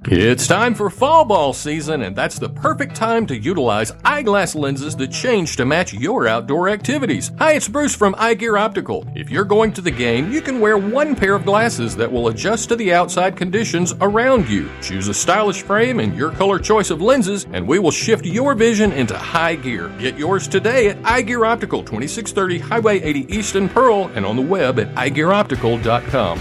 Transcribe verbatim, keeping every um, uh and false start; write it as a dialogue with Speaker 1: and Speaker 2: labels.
Speaker 1: It's time for fall ball season, and that's the perfect time to utilize eyeglass lenses that change to match your outdoor activities. Hi, it's Bruce from Eye Gear Optical. If you're going to the game, you can wear one pair of glasses that will adjust to the outside conditions around you. Choose a stylish frame and your color choice of lenses, and we will shift your vision into high gear. Get yours today at Eye Gear Optical, twenty-six thirty Highway eighty East in Pearl, and on the web at eye gear optical dot com.